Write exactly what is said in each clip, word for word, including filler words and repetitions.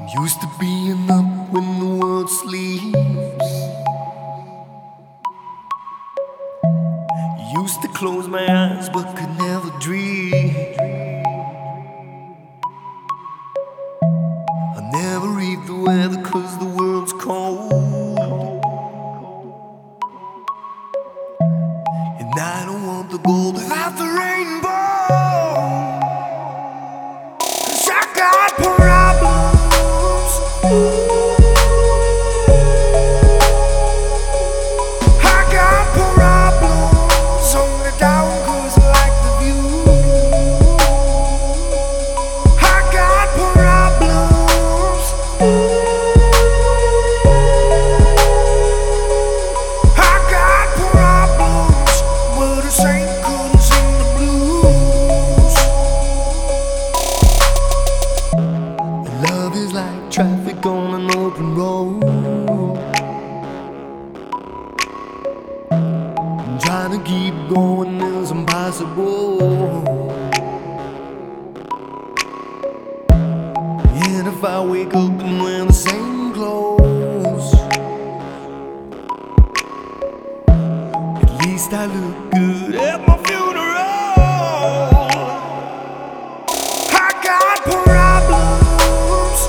Used to being up when the world sleeps. Used to close my eyes but could never dream. I never read the weather cause the world's cold. And I don't want the gold without the rainbow. Cause I got problems. I got problems. Only down cause I like the view. I got problems. I got problems. But this ain't couldn't sing the blues. Love is like traffic on an open road. Trying to keep going is impossible. And if I wake up and wear the same clothes, at least I look good at my funeral. I got problems.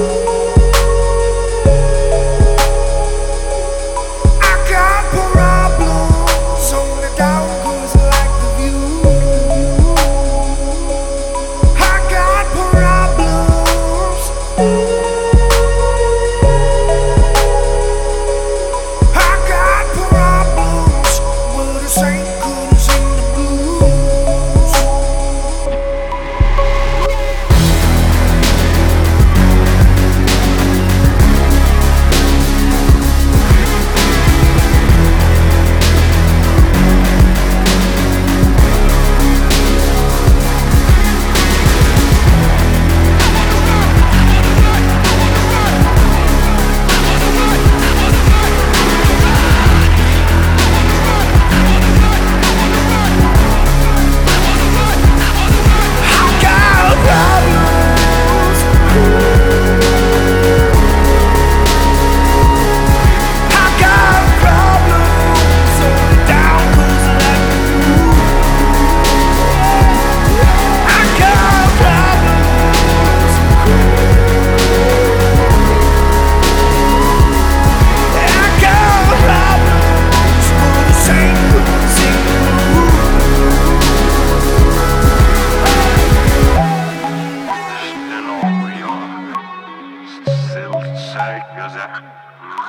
I got problems. Only down cause I like the view. I got problems. I got problems. But this ain't couldn't sing the blues.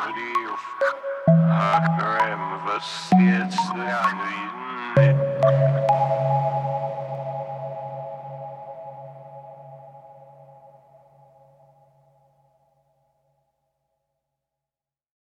Har glemt, hvor slet jeg er